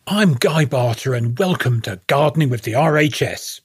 I'm Guy Barter and welcome to Gardening with the RHS.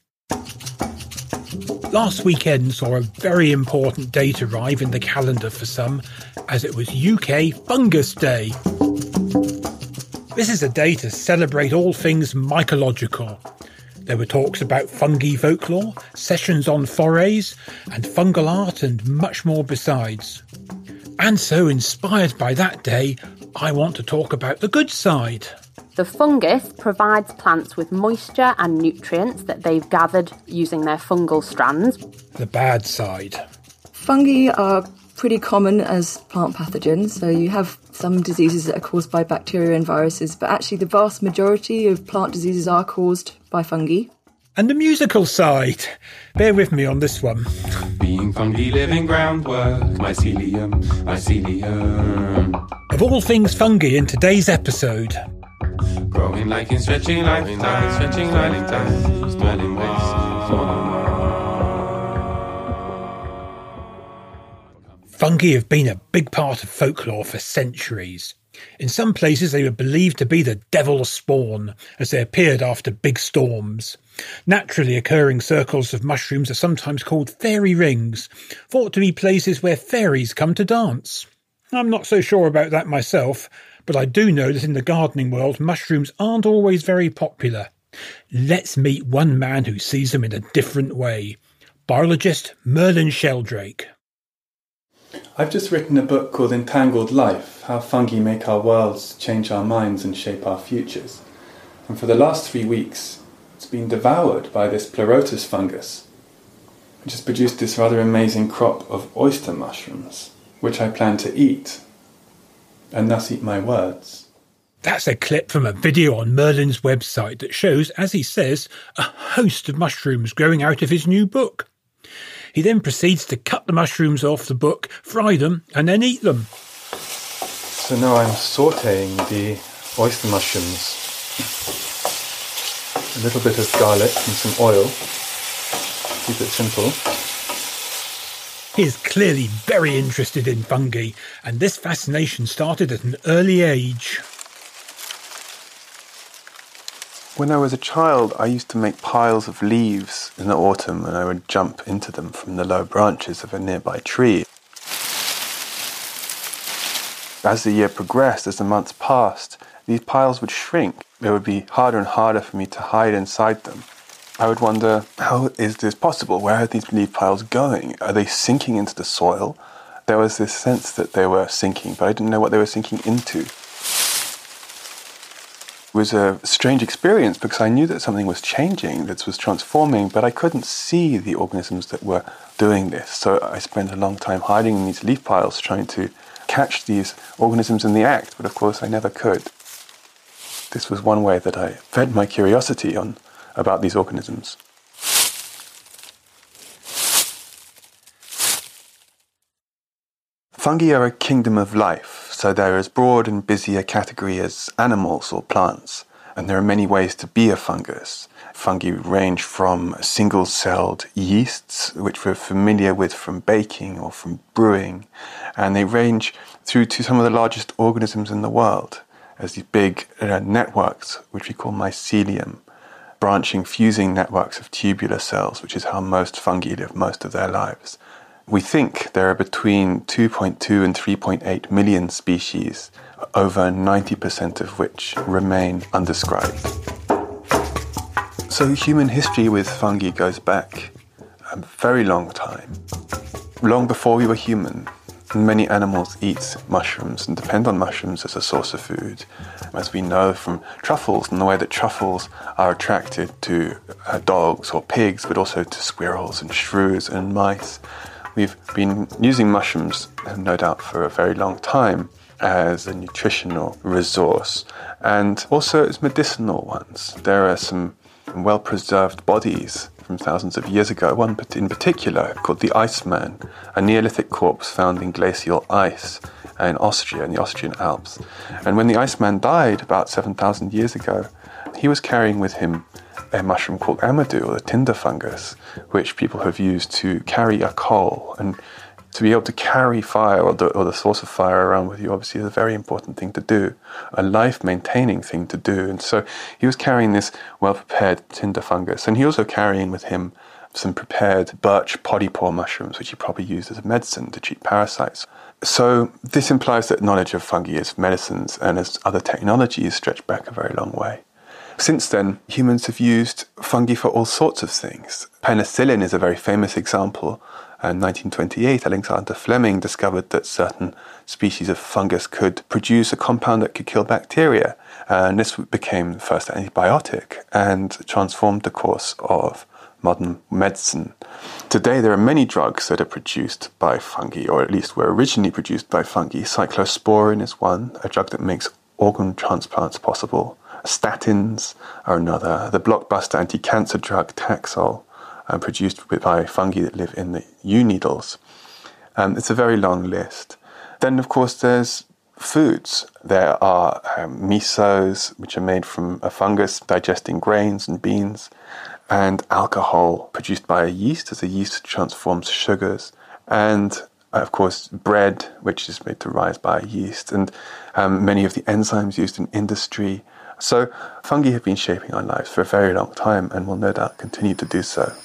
Last weekend saw a very important date arrive in the calendar for some, as it was UK Fungus Day. This is a day to celebrate all things mycological. There were talks about fungi folklore, sessions on forays, and fungal art and much more besides. And so, inspired by that day, I want to talk about the good side. The fungus provides plants with moisture and nutrients that they've gathered using their fungal strands. The bad side. Fungi are pretty common as plant pathogens, so you have some diseases that are caused by bacteria and viruses, but actually the vast majority of plant diseases are caused by fungi. And the musical side. Bear with me on this one. Being fungi, living groundwork, mycelium, mycelium. Of all things fungi in today's episode. Growing like in stretching lifetime, stretching lifetime, smelling waste. Fungi have been a big part of folklore for centuries. In some places they were believed to be the devil's spawn, as they appeared after big storms. Naturally occurring circles of mushrooms are sometimes called fairy rings, thought to be places where fairies come to dance. I'm not so sure about that myself, but I do know that in the gardening world mushrooms aren't always very popular. Let's meet one man who sees them in a different way. Biologist Merlin Sheldrake. I've just written a book called Entangled Life, How Fungi Make Our Worlds, Change Our Minds and Shape Our Futures. And for the last 3 weeks, it's been devoured by this Pleurotus fungus, which has produced this rather amazing crop of oyster mushrooms, which I plan to eat, and thus eat my words. That's a clip from a video on Merlin's website that shows, as he says, a host of mushrooms growing out of his new book. He then proceeds to cut the mushrooms off the book, fry them, and then eat them. So now I'm sautéing the oyster mushrooms. A little bit of garlic and some oil. Keep it simple. He is clearly very interested in fungi, and this fascination started at an early age. When I was a child, I used to make piles of leaves in the autumn, and I would jump into them from the low branches of a nearby tree. As the year progressed, as the months passed, these piles would shrink. It would be harder and harder for me to hide inside them. I would wonder, how is this possible? Where are these leaf piles going? Are they sinking into the soil? There was this sense that they were sinking, but I didn't know what they were sinking into. It was a strange experience because I knew that something was changing, that was transforming, but I couldn't see the organisms that were doing this. So I spent a long time hiding in these leaf piles trying to catch these organisms in the act, but of course I never could. This was one way that I fed my curiosity about these organisms. Fungi are a kingdom of life, so they're as broad and busy a category as animals or plants, and there are many ways to be a fungus. Fungi range from single-celled yeasts, which we're familiar with from baking or from brewing, and they range through to some of the largest organisms in the world, as these big networks, which we call mycelium, branching, fusing networks of tubular cells, which is how most fungi live most of their lives. We think there are between 2.2 and 3.8 million species, over 90% of which remain undescribed. So human history with fungi goes back a very long time. Long before we were human, many animals eat mushrooms and depend on mushrooms as a source of food. As we know from truffles and the way that truffles are attracted to dogs or pigs, but also to squirrels and shrews and mice. We've been using mushrooms, no doubt, for a very long time as a nutritional resource and also as medicinal ones. There are some well-preserved bodies from thousands of years ago, one in particular called the Iceman, a Neolithic corpse found in glacial ice in Austria, in the Austrian Alps. And when the Iceman died about 7,000 years ago, he was carrying with him a mushroom called amadou, or the tinder fungus, which people have used to carry a coal. And To be able to carry fire or the source of fire around with you obviously is a very important thing to do, a life-maintaining thing to do. And so he was carrying this well-prepared tinder fungus, and he also carrying with him some prepared birch poddypaw mushrooms, which he probably used as a medicine to treat parasites. So this implies that knowledge of fungi as medicines and as other technologies stretch back a very long way. Since then, humans have used fungi for all sorts of things. Penicillin is a very famous example. In 1928, Alexander Fleming discovered that certain species of fungus could produce a compound that could kill bacteria. And this became the first antibiotic and transformed the course of modern medicine. Today, there are many drugs that are produced by fungi, or at least were originally produced by fungi. Cyclosporin is one, a drug that makes organ transplants possible. Statins are another. The blockbuster anti-cancer drug Taxol, produced by fungi that live in the yew needles. It's a very long list. Then, of course, there's foods. There are misos, which are made from a fungus digesting grains and beans, and alcohol produced by a yeast, as a yeast transforms sugars, and of course bread, which is made to rise by a yeast, and many of the enzymes used in industry. So fungi have been shaping our lives for a very long time and will no doubt continue to do so.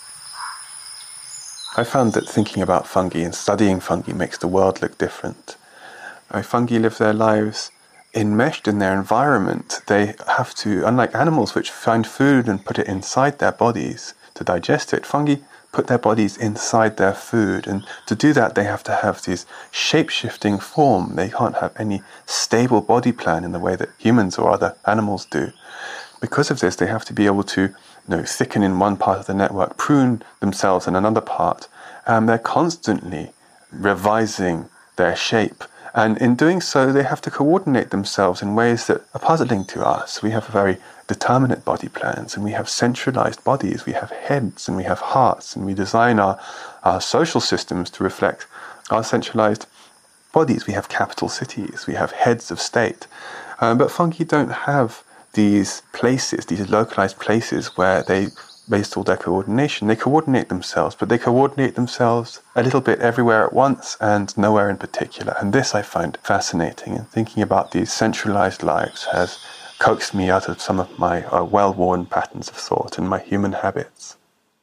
I found that thinking about fungi and studying fungi makes the world look different. Fungi live their lives enmeshed in their environment. They have to, unlike animals which find food and put it inside their bodies to digest it, fungi put their bodies inside their food, and to do that they have to have this shape-shifting form. They can't have any stable body plan in the way that humans or other animals do. Because of this, they have to be able to thicken in one part of the network, prune themselves in another part. They're constantly revising their shape. And in doing so, they have to coordinate themselves in ways that are puzzling to us. We have very determinate body plans, and we have centralized bodies. We have heads, and we have hearts, and we design our social systems to reflect our centralized bodies. We have capital cities. We have heads of state. But fungi don't have these places, these localized places where they based all their coordination. They coordinate themselves, but they coordinate themselves a little bit everywhere at once and nowhere in particular. And this I find fascinating, and thinking about these centralized lives has coaxed me out of some of my well-worn patterns of thought and my human habits.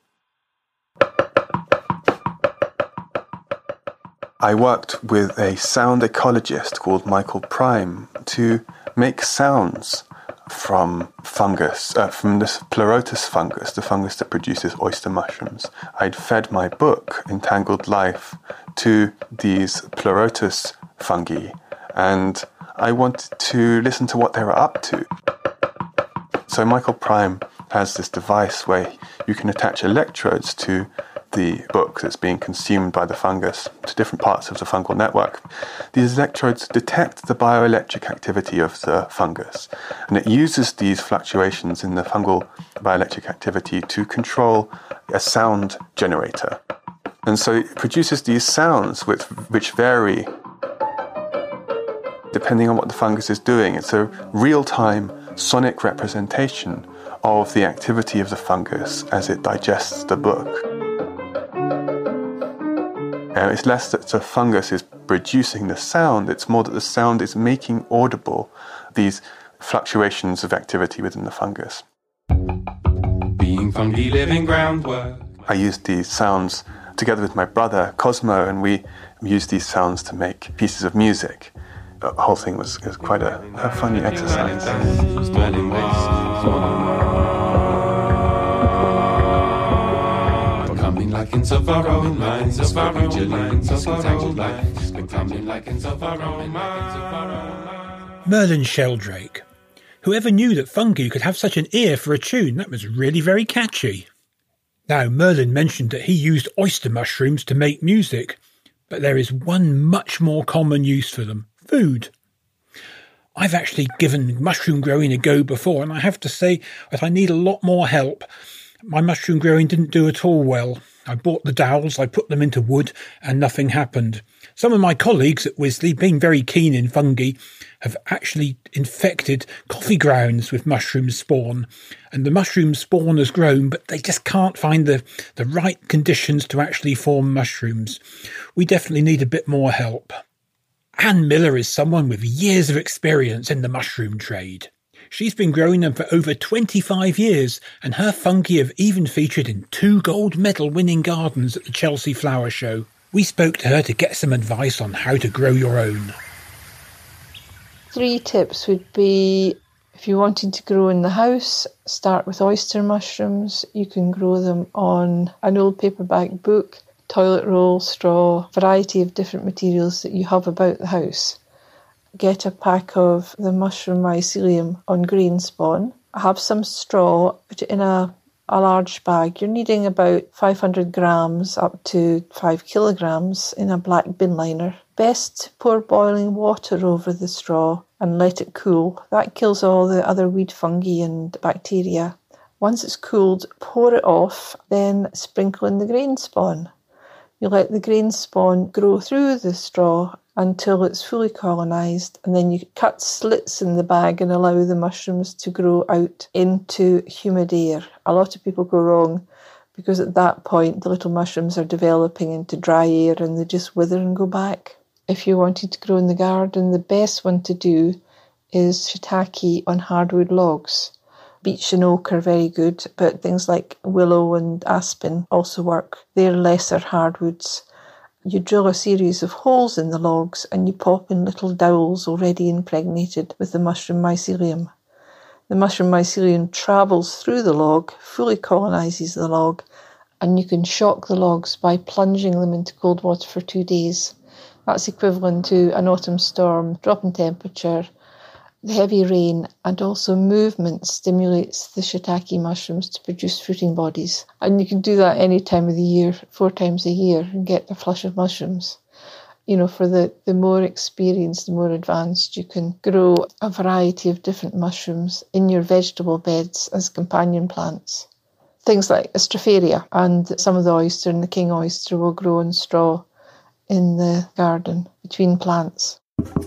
I worked with a sound ecologist called Michael Prime to make sounds from fungus, from this Pleurotus fungus, the fungus that produces oyster mushrooms. I'd fed my book, Entangled Life, to these Pleurotus fungi, and I wanted to listen to what they were up to. So Michael Prime has this device where you can attach electrodes to the book that's being consumed by the fungus to different parts of the fungal network. These electrodes detect the bioelectric activity of the fungus, and it uses these fluctuations in the fungal bioelectric activity to control a sound generator. And so it produces these sounds which vary depending on what the fungus is doing. It's a real-time sonic representation of the activity of the fungus as it digests the book. It's less that the fungus is producing the sound, it's more that the sound is making audible these fluctuations of activity within the fungus. Being fungi, living groundwork. I used these sounds together with my brother, Cosmo, and we used these sounds to make pieces of music. The whole thing was quite a funny exercise. Lichens of our own minds, of our own minds, of our own lives, becoming lichens of our own minds. Merlin Sheldrake. Whoever knew that fungi could have such an ear for a tune? That was really very catchy. Now, Merlin mentioned that he used oyster mushrooms to make music, but there is one much more common use for them: food. I've actually given mushroom growing a go before, and I have to say that I need a lot more help. My mushroom growing didn't do at all well. I bought the dowels, I put them into wood, and nothing happened. Some of my colleagues at Wisley, being very keen in fungi, have actually infected coffee grounds with mushroom spawn. And the mushroom spawn has grown, but they just can't find the right conditions to actually form mushrooms. We definitely need a bit more help. Anne Miller is someone with years of experience in the mushroom trade. She's been growing them for over 25 years, and her fungi have even featured in 2 gold medal winning gardens at the Chelsea Flower Show. We spoke to her to get some advice on how to grow your own. 3 tips would be, if you're wanting to grow in the house, start with oyster mushrooms. You can grow them on an old paperback book, toilet roll, straw, variety of different materials that you have about the house. Get a pack of the mushroom mycelium on grain spawn. Have some straw, put it in a large bag. You're needing about 500 grams up to 5 kilograms in a black bin liner. Best to pour boiling water over the straw and let it cool. That kills all the other weed fungi and bacteria. Once it's cooled, pour it off, then sprinkle in the grain spawn. You let the grain spawn grow through the straw until it's fully colonised, and then you cut slits in the bag and allow the mushrooms to grow out into humid air. A lot of people go wrong because at that point the little mushrooms are developing into dry air and they just wither and go back. If you're wanting to grow in the garden, the best one to do is shiitake on hardwood logs. Beech and oak are very good, but things like willow and aspen also work. They're lesser hardwoods. You drill a series of holes in the logs and you pop in little dowels already impregnated with the mushroom mycelium. The mushroom mycelium travels through the log, fully colonises the log, and you can shock the logs by plunging them into cold water for 2 days. That's equivalent to an autumn storm, drop in temperature. The heavy rain and also movement stimulates the shiitake mushrooms to produce fruiting bodies. And you can do that any time of the year, 4 times a year, and get a flush of mushrooms. You know, for the more experienced, the more advanced, you can grow a variety of different mushrooms in your vegetable beds as companion plants. Things like Stropharia and some of the oyster and the king oyster will grow in straw in the garden between plants.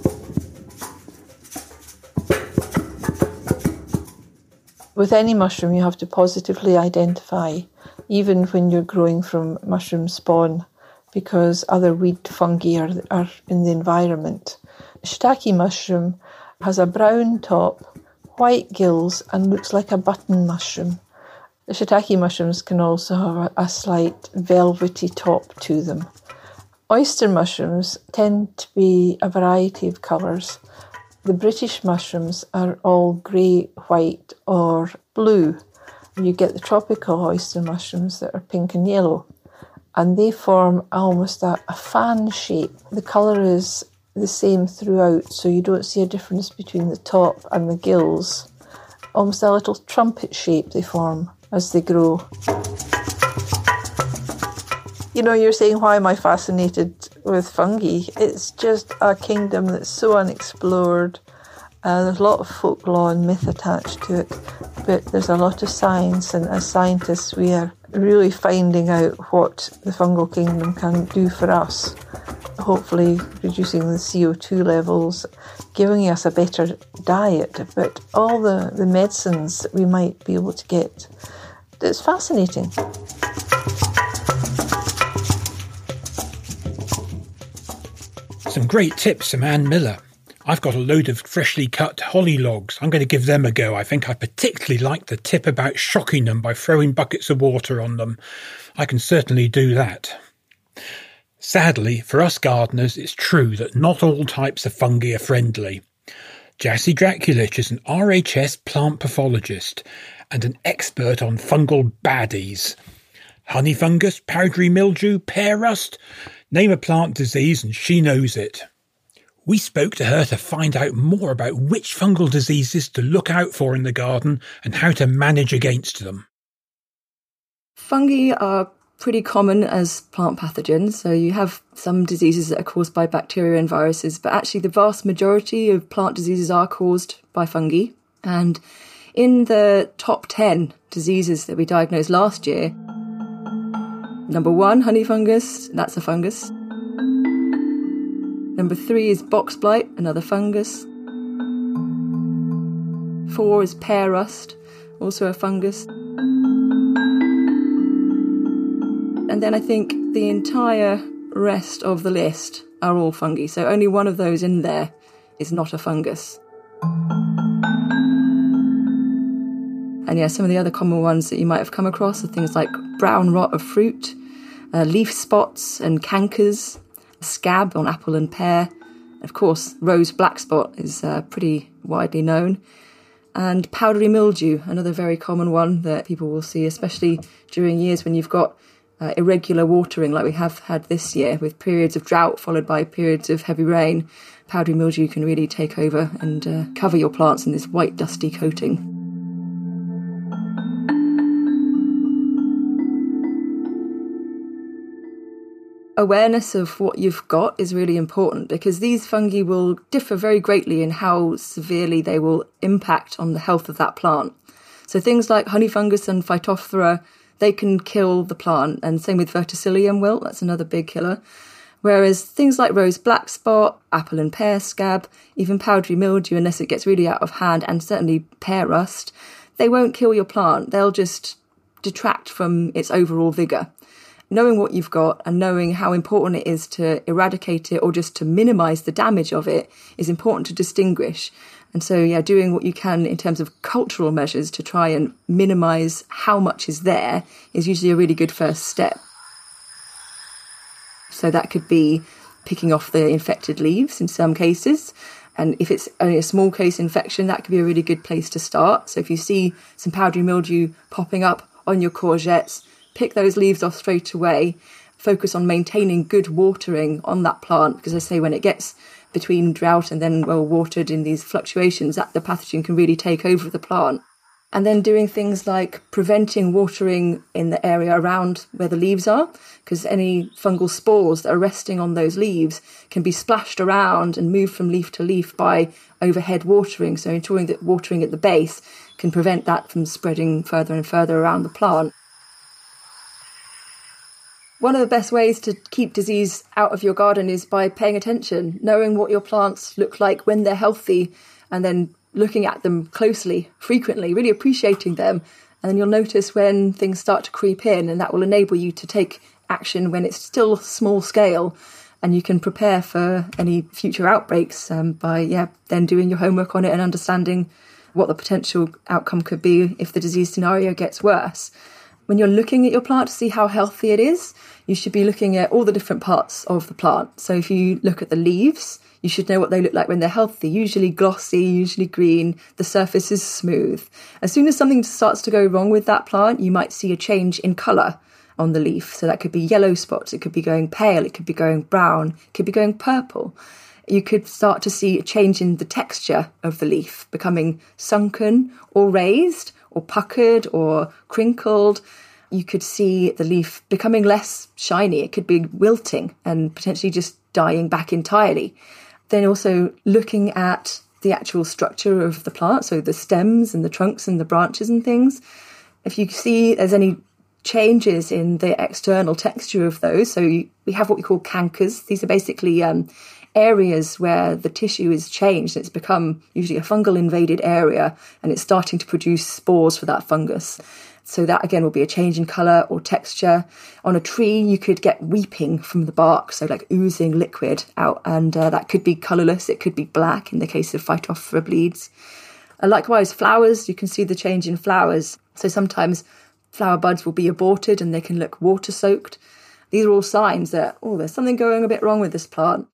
With any mushroom, you have to positively identify, even when you're growing from mushroom spawn, because other weed fungi are in the environment. Shiitake mushroom has a brown top, white gills, and looks like a button mushroom. The shiitake mushrooms can also have a slight velvety top to them. Oyster mushrooms tend to be a variety of colours. The British mushrooms are all grey, white or blue. You get the tropical oyster mushrooms that are pink and yellow, and they form almost a fan shape. The colour is the same throughout, so you don't see a difference between the top and the gills. Almost a little trumpet shape they form as they grow. You know, you're saying, why am I fascinated with fungi? It's just a kingdom that's so unexplored. There's a lot of folklore and myth attached to it, but there's a lot of science, and as scientists we are really finding out what the fungal kingdom can do for us, hopefully reducing the CO2 levels, giving us a better diet, but all the medicines that we might be able to get. It's fascinating. Some great tips from Anne Miller. I've got a load of freshly cut holly logs. I'm going to give them a go. I think I particularly like the tip about shocking them by throwing buckets of water on them. I can certainly do that. Sadly, for us gardeners, it's true that not all types of fungi are friendly. Jassy Draculich is an RHS plant pathologist and an expert on fungal baddies. Honey fungus, powdery mildew, pear rust. Name a plant disease and she knows it. We spoke to her to find out more about which fungal diseases to look out for in the garden and how to manage against them. Fungi are pretty common as plant pathogens, so you have some diseases that are caused by bacteria and viruses, but actually the vast majority of plant diseases are caused by fungi. And in the top 10 diseases that we diagnosed last year, number 1, honey fungus, that's a fungus. Number 3 is box blight, another fungus. 4 is pear rust, also a fungus. And then I think the entire rest of the list are all fungi. So only one of those in there is not a fungus. And yeah, some of the other common ones that you might have come across are things like brown rot of fruit, leaf spots and cankers, scab on apple and pear. Of course, rose black spot is pretty widely known. And powdery mildew, another very common one that people will see, especially during years when you've got irregular watering like we have had this year, with periods of drought followed by periods of heavy rain. Powdery mildew can really take over and cover your plants in this white dusty coating. Awareness of what you've got is really important, because these fungi will differ very greatly in how severely they will impact on the health of that plant. So things like honey fungus and Phytophthora, they can kill the plant, and same with Verticillium wilt, that's another big killer. Whereas things like rose black spot, apple and pear scab, even powdery mildew, unless it gets really out of hand, and certainly pear rust, they won't kill your plant, they'll just detract from its overall vigour. Knowing what you've got and knowing how important it is to eradicate it or just to minimise the damage of it is important to distinguish. And so, yeah, doing what you can in terms of cultural measures to try and minimise how much is there is usually a really good first step. So that could be picking off the infected leaves in some cases. And if it's only a small case infection, that could be a really good place to start. So if you see some powdery mildew popping up on your courgettes, pick those leaves off straight away. Focus on maintaining good watering on that plant, because I say when it gets between drought and then well watered in these fluctuations, that the pathogen can really take over the plant. And then doing things like preventing watering in the area around where the leaves are, because any fungal spores that are resting on those leaves can be splashed around and moved from leaf to leaf by overhead watering. So ensuring that watering at the base can prevent that from spreading further and further around the plant. One of the best ways to keep disease out of your garden is by paying attention, knowing what your plants look like when they're healthy, and then looking at them closely, frequently, really appreciating them. And then you'll notice when things start to creep in, and that will enable you to take action when it's still small scale, and you can prepare for any future outbreaks by then doing your homework on it and understanding what the potential outcome could be if the disease scenario gets worse. When you're looking at your plant to see how healthy it is, you should be looking at all the different parts of the plant. So if you look at the leaves, you should know what they look like when they're healthy, usually glossy, usually green, the surface is smooth. As soon as something starts to go wrong with that plant, you might see a change in colour on the leaf. So that could be yellow spots, it could be going pale, it could be going brown, it could be going purple. You could start to see a change in the texture of the leaf, becoming sunken or raised or puckered or crinkled. You could see the leaf becoming less shiny. It could be wilting and potentially just dying back entirely. Then also looking at the actual structure of the plant, so the stems and the trunks and the branches and things. If you see there's any changes in the external texture of those, so we have what we call cankers. These are basically areas where the tissue is changed. It's become usually a fungal invaded area, and it's starting to produce spores for that fungus. So that again will be a change in colour or texture. On a tree, you could get weeping from the bark, so like oozing liquid out, and that could be colourless, it could be black in the case of Phytophthora bleeds. Likewise, flowers, you can see the change in flowers. So sometimes flower buds will be aborted and they can look water-soaked. These are all signs that, there's something going a bit wrong with this plant.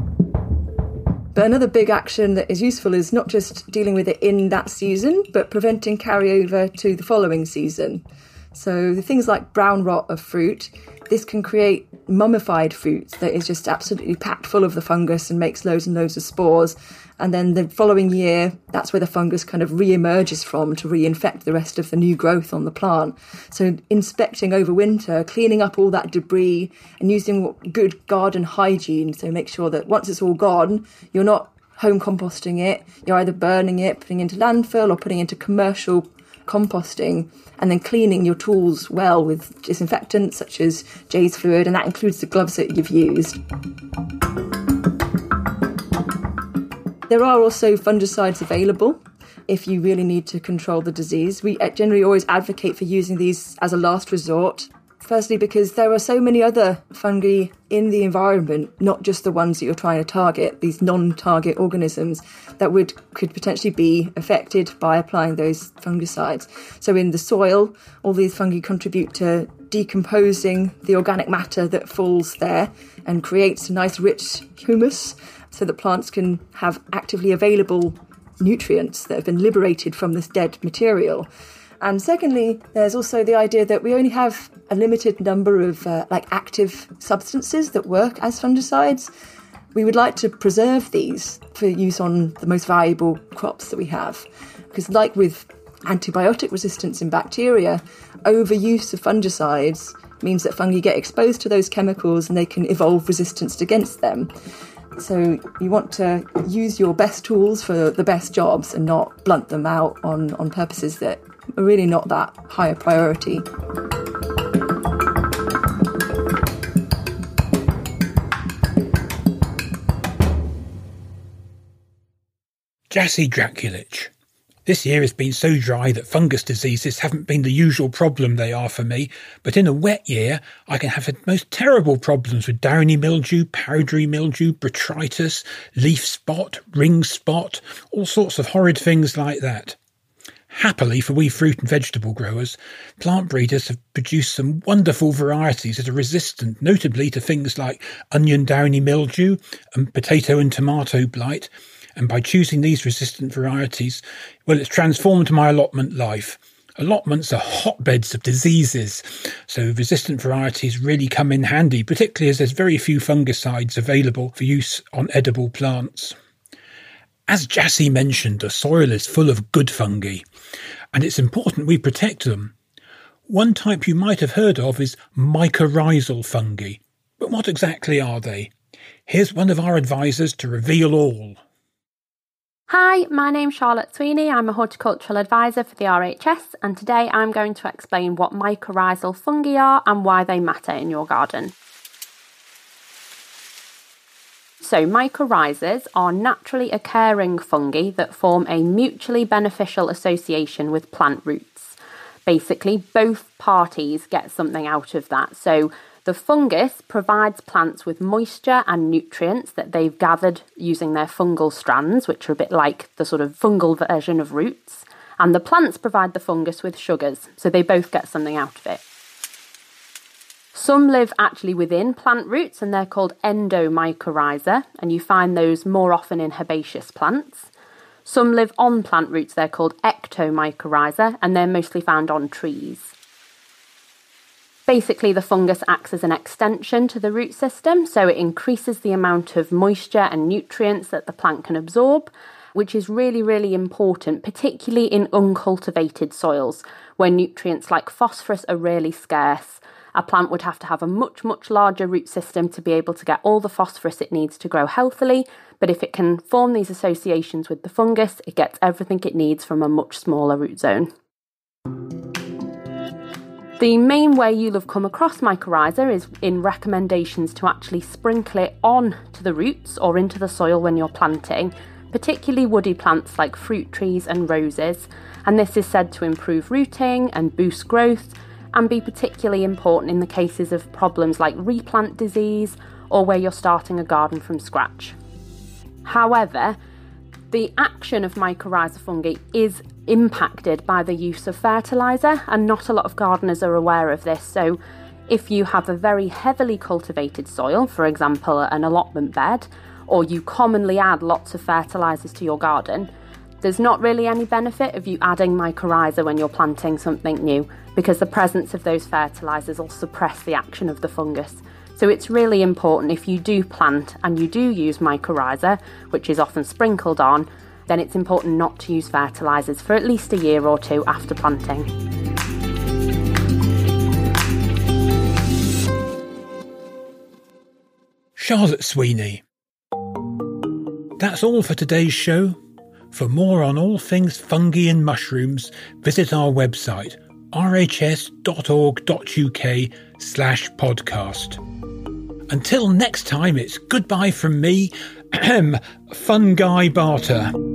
But another big action that is useful is not just dealing with it in that season, but preventing carryover to the following season. So the things like brown rot of fruit, this can create mummified fruit that is just absolutely packed full of the fungus and makes loads and loads of spores. And then the following year, that's where the fungus kind of re-emerges from to reinfect the rest of the new growth on the plant. So inspecting over winter, cleaning up all that debris and using good garden hygiene. So make sure that once it's all gone, you're not home composting it. You're either burning it, putting it into landfill or putting it into commercial composting, and then cleaning your tools well with disinfectants such as Jay's fluid, and that includes the gloves that you've used. There are also fungicides available. if you really need to control the disease. We generally always advocate for using these as a last resort. Firstly, because there are so many other fungi in the environment, not just the ones that you're trying to target, these non-target organisms that could potentially be affected by applying those fungicides. So in the soil, all these fungi contribute to decomposing the organic matter that falls there and creates a nice rich humus so that plants can have actively available nutrients that have been liberated from this dead material. And secondly, there's also the idea that we only have a limited number of active substances that work as fungicides. We would like to preserve these for use on the most valuable crops that we have. Because like with antibiotic resistance in bacteria, overuse of fungicides means that fungi get exposed to those chemicals and they can evolve resistance against them. So you want to use your best tools for the best jobs and not blunt them out on purposes that are really not that high a priority. Jassy Draculich. This year has been so dry that fungus diseases haven't been the usual problem they are for me, but in a wet year I can have the most terrible problems with downy mildew, powdery mildew, botrytis, leaf spot, ring spot, all sorts of horrid things like that. Happily for we fruit and vegetable growers, plant breeders have produced some wonderful varieties that are resistant, notably to things like onion downy mildew and potato and tomato blight. And by choosing these resistant varieties, well, it's transformed my allotment life. Allotments are hotbeds of diseases, so resistant varieties really come in handy, particularly as there's very few fungicides available for use on edible plants. As Jassy mentioned, the soil is full of good fungi, and it's important we protect them. One type you might have heard of is mycorrhizal fungi. But what exactly are they? Here's one of our advisors to reveal all. Hi, my name's Charlotte Sweeney. I'm a horticultural advisor for the RHS, and today I'm going to explain what mycorrhizal fungi are and why they matter in your garden. So mycorrhizas are naturally occurring fungi that form a mutually beneficial association with plant roots. Basically, both parties get something out of that. So the fungus provides plants with moisture and nutrients that they've gathered using their fungal strands, which are a bit like the sort of fungal version of roots. And the plants provide the fungus with sugars, so they both get something out of it. Some live actually within plant roots, and they're called endomycorrhiza, and you find those more often in herbaceous plants. Some live on plant roots, they're called ectomycorrhiza, and they're mostly found on trees. Basically, the fungus acts as an extension to the root system, so it increases the amount of moisture and nutrients that the plant can absorb, which is really, really important, particularly in uncultivated soils, where nutrients like phosphorus are really scarce. A plant would have to have a much, much larger root system to be able to get all the phosphorus it needs to grow healthily, but if it can form these associations with the fungus, it gets everything it needs from a much smaller root zone. The main way you'll have come across mycorrhiza is in recommendations to actually sprinkle it on to the roots or into the soil when you're planting, particularly woody plants like fruit trees and roses, and this is said to improve rooting and boost growth and be particularly important in the cases of problems like replant disease or where you're starting a garden from scratch. However, the action of mycorrhiza fungi is impacted by the use of fertiliser, and not a lot of gardeners are aware of this. So if you have a very heavily cultivated soil, for example an allotment bed, or you commonly add lots of fertilisers to your garden, there's not really any benefit of you adding mycorrhiza when you're planting something new, because the presence of those fertilisers will suppress the action of the fungus. So it's really important, if you do plant and you do use mycorrhiza, which is often sprinkled on, then it's important not to use fertilisers for at least a year or two after planting. Charlotte Sweeney. That's all for today's show. For more on all things fungi and mushrooms, visit our website rhs.org.uk/podcast. Until next time, it's goodbye from me, Fungi Barter.